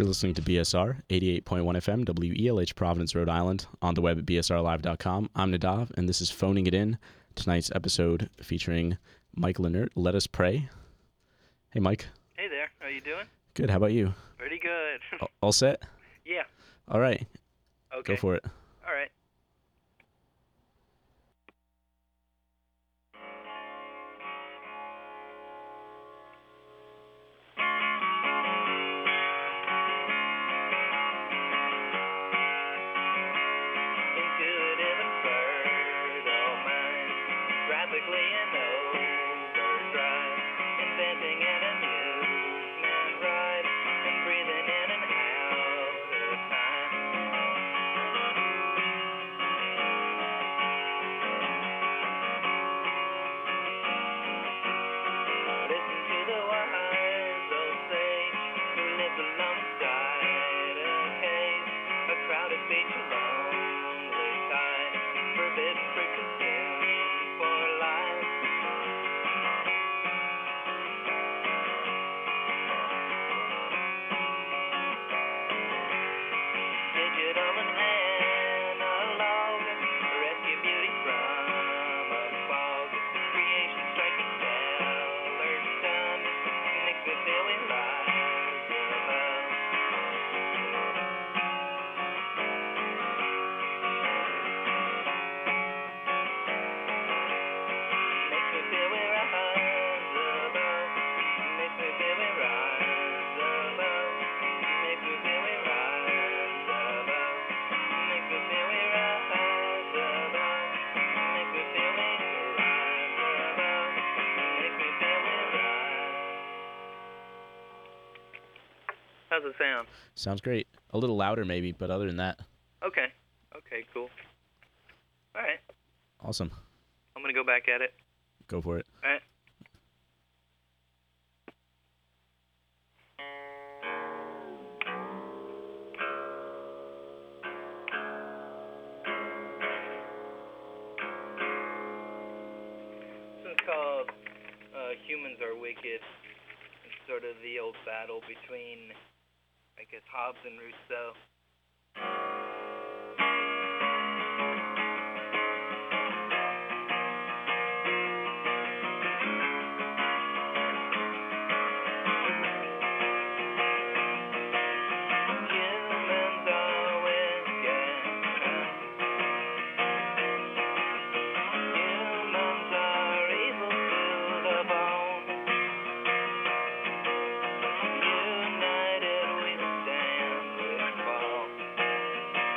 You're listening to BSR 88.1 FM, WELH, Providence, Rhode Island, on the web at bsrlive.com. I'm Nadav, and this is Phoning It In, tonight's episode featuring Mike Lenert. Let us pray. Hey, Mike. Hey there. How you doing? Good. How about you? Pretty good. All set? Yeah. All right. Okay. Go for it. All right. Intuitive and fertile mind, graphically and overdrive, inventing an amusement ride, and breathing in and out of time. Listen to the wise old sage who lives alongside a cave, a crowded beach, a lonely tide, forbidden fruit consumed for life. Digital and analog, rescue beauty from a fog, creation striking stellar stun, mixed with ill we rise above. Makes me feel we rise above, makes me feel we rise above, makes me feel we rise above, makes me feel we rise above, makes me feel we rise above, makes me feel we rise. How's it sound? Sounds great. A little louder maybe, but other than that, Okay. Okay, cool. All right. awesome. I'm going to go back at it. Go for it. All right. This one's called Humans Are Wicked. It's sort of the old battle between, I guess, Hobbes and Rousseau. Humans are wicked. Humans are evil to the bone. United we stand or fall.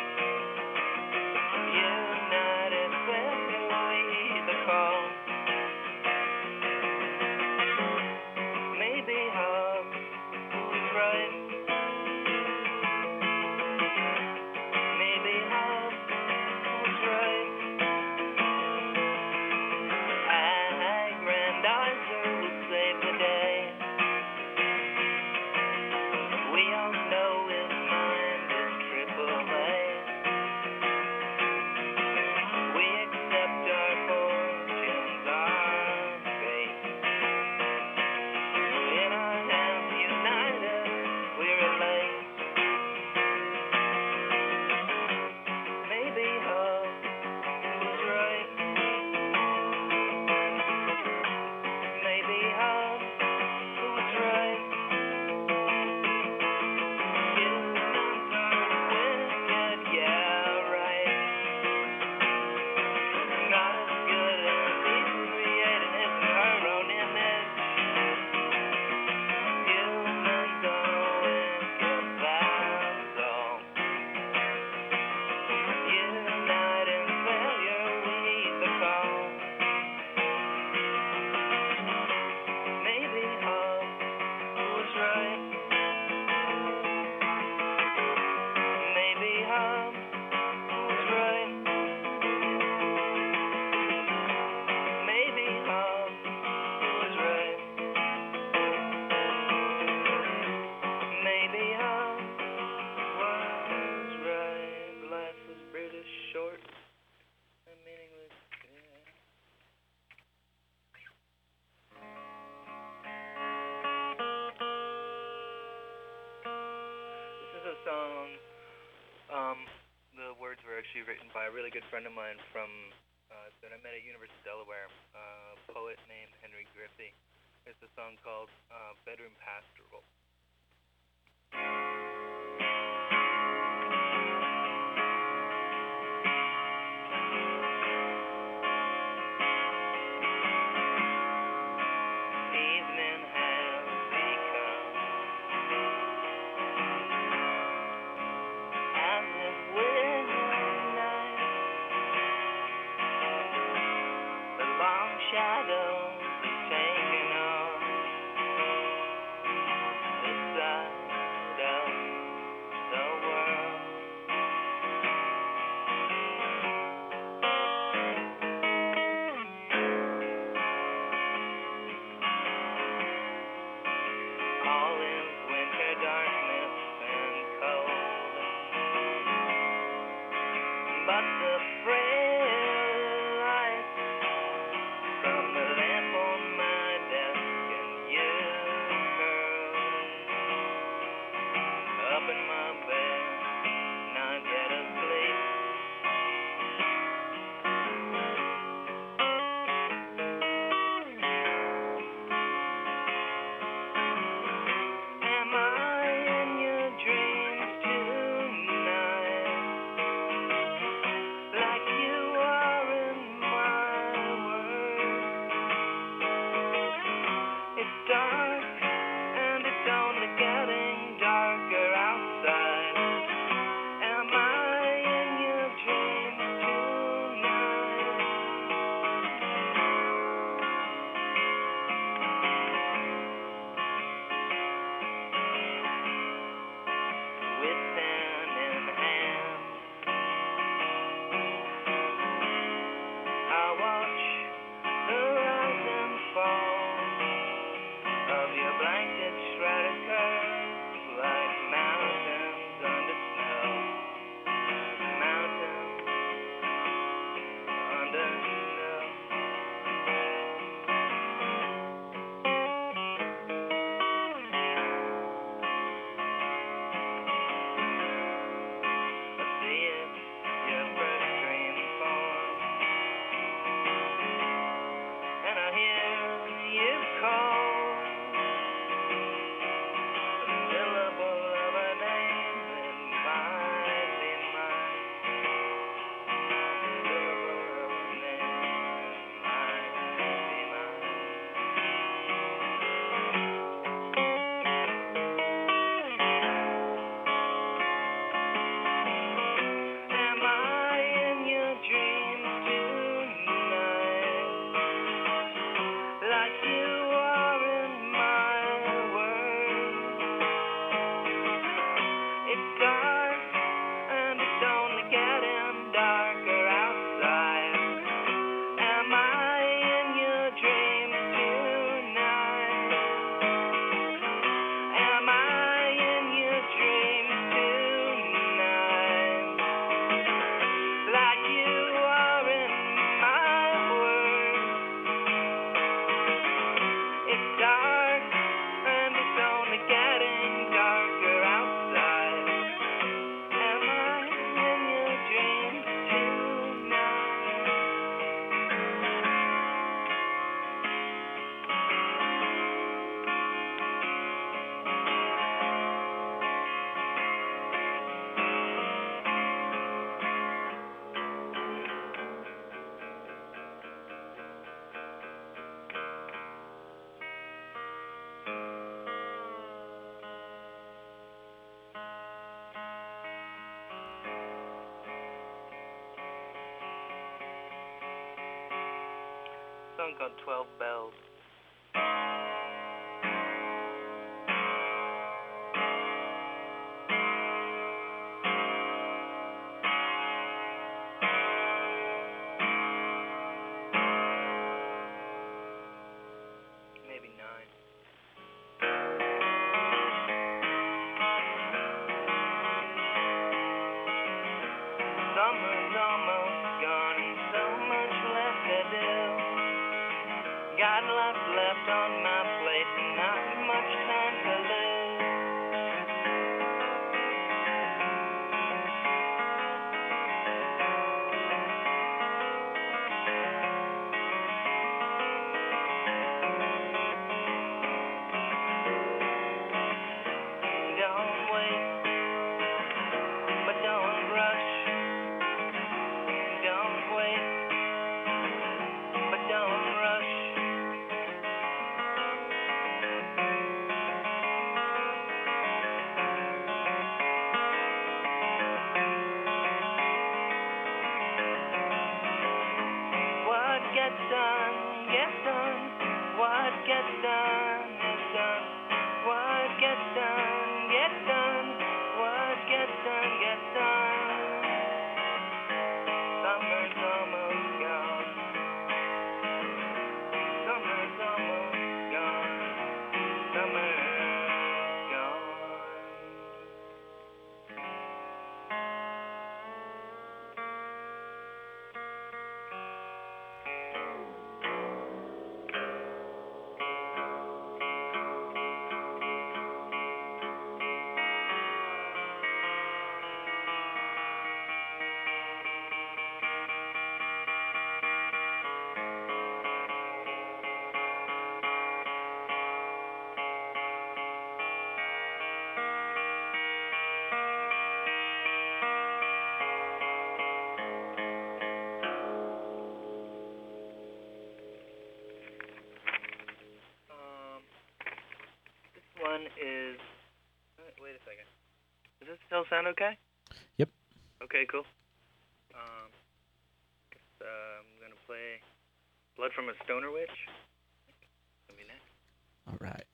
song, the words were actually written by a really good friend of mine from that I met at University of Delaware, a poet named Henry Griffey. It's a song called Bedroom Pastoral. Evening has become as if we're night. The long shadows are taking on the side of the world. All is winter darkness and cold, but the frail light from the lamp on my desk and you curled up in my bed, not yet asleep. Am I in your dreams tonight, like you are in my world? It's dark and it's only getting darker outside. Am I in your dreams tonight? With pen in hand, I watch the rise and fall of your blanket shrouded curves like mountains under snow. Mountains under snow. I see it, your first dream form, and I hear you call the syllable of a name that might be mine. The syllable of a name that might be mine. Am I in your dreams tonight, like you are in my world? It's dark and it's only getting darker outside. Am I in your dreams tonight? Am I in your dreams tonight, like you are in my world? It's dark and it's only getting darker outside. Am I in your dreams tonight? Song called 12 Bells. Maybe 9. Summer's almost gone and so much left to do. Got lots Does it still sound okay? Yep. Okay, cool. I'm gonna play Blood from a Stoner Witch. Gonna be next. All right.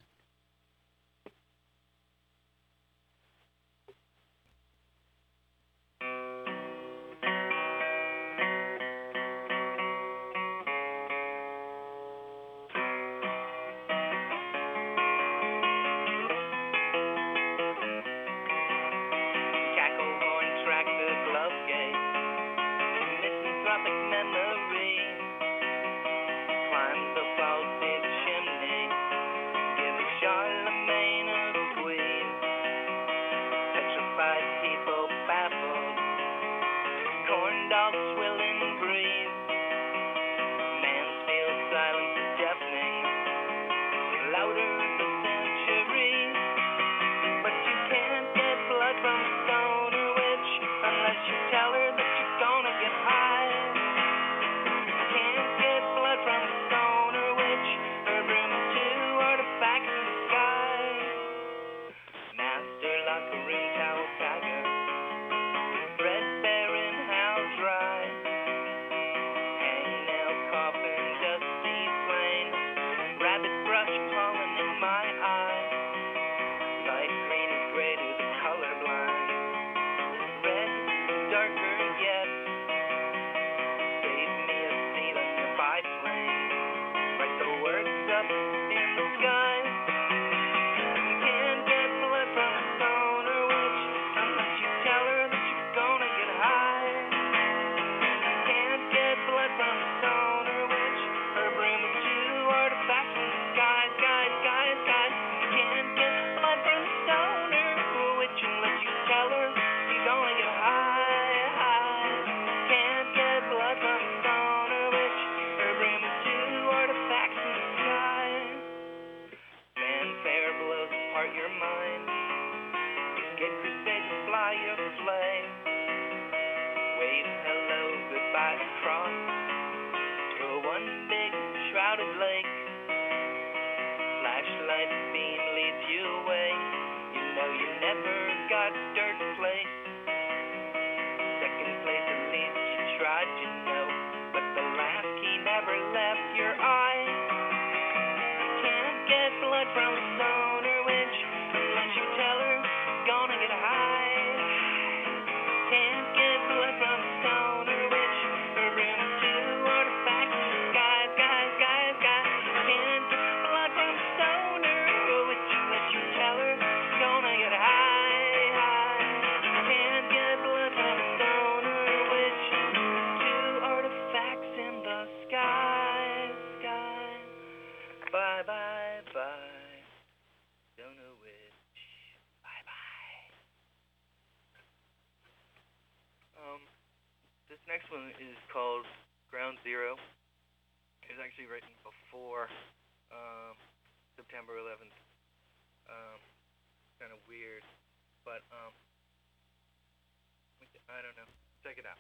Cackle horn track the glove gate. Misanthropic memories. Climb the vaulted chimney. Give Charlemagne a squeeze. Petrified people baffled. Corn dogs swilling breeze. Mansfield silence is deafening. Louder the centuries. But you can't get blood from a stoner witch unless you tell her that you're gonna get high. Can't get blood from a stoner witch. Her broom and two artifacts in the sky. Master locker room towel tagger. Red baron how dry. Hangnail coffin dusty plain. Rabbit brush pollen in my eye. Light green is gray to the colorblind. Red, darker yet. Save me a seat on your biplane. Write the words up in the sky. Can't get blood from a stoner witch unless you tell her that you're gonna get high. Can't get blood from a stoner witch. Her broom and two artifacts in the sky, sky, sky, sky. Can't get blood from a stoner witch unless you tell her you're gonna get high, high. Can't get blood from a stoner witch. Her broom and two artifacts in the sky. Fanfare blows apart your mind. Get crusades and fly your flame. Wave hello, goodbye across to one big shrouded lake. Flashlight beam leads you away. You know you never got third place. Second place at least you tried to know, but the last key never left your eye. Can't get blood from a stoner witch unless you tell her you're gonna get high. Can't get blood from a stoner witch. Her broom and two artifacts in the sky, sky, sky, sky. Can't get blood from a stoner witch unless you tell her you're gonna get high, high. Can't get blood from a stoner witch. Two artifacts in the sky, sky. Bye, bye, bye. Don't know which. Bye, bye. This next one is called Ground Zero. It was actually written before September 11th. Kind of weird, but I don't know. Check it out.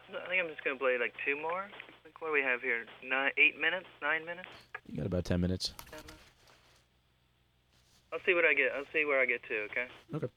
I think I'm just gonna play like 2 more. Like what do we have here? 8 minutes? 9 minutes? You got about 10 minutes. 10 minutes? I'll see what I get. I'll see where I get to. Okay. Okay.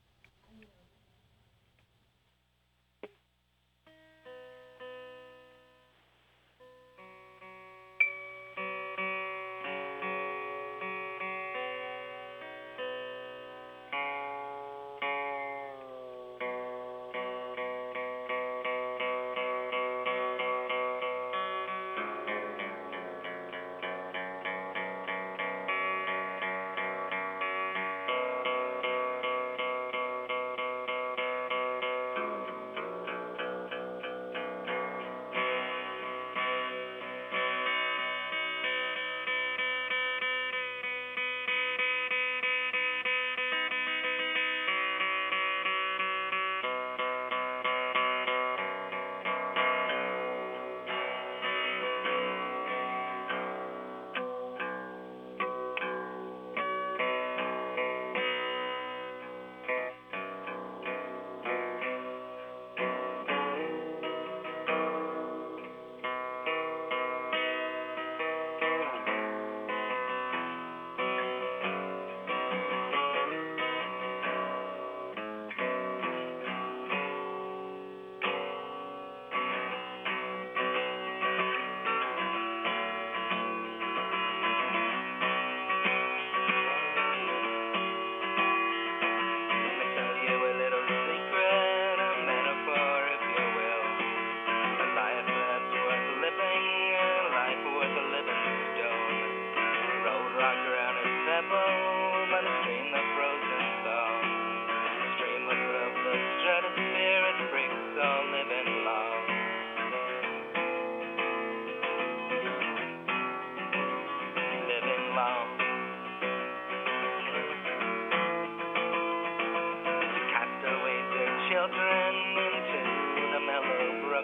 Children into the mellow brook.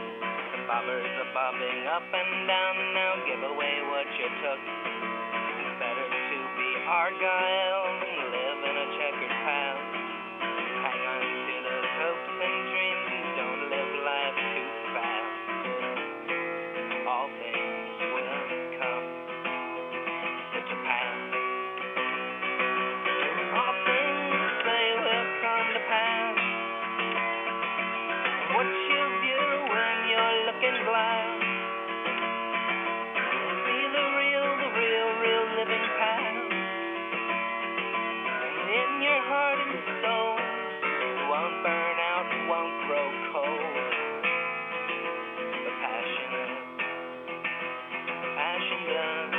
The bobbers are bobbing up and down. Now give away what you took. It's better to be Argyle than live in a checkered past. Hang on to those hopes and dreams. Don't live life too fast. All things will come to pass. All things they will come to pass. What you view when you're looking glass. See the real living past. In your heart and soul, won't burn out, won't grow cold. The passion does.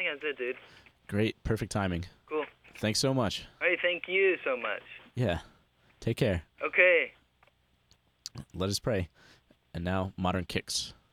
think that's it, dude. Great. Perfect timing. Cool. Thanks so much. All right, thank you so much. Yeah. Take care. Okay. Let us pray. And now, Modern Kicks.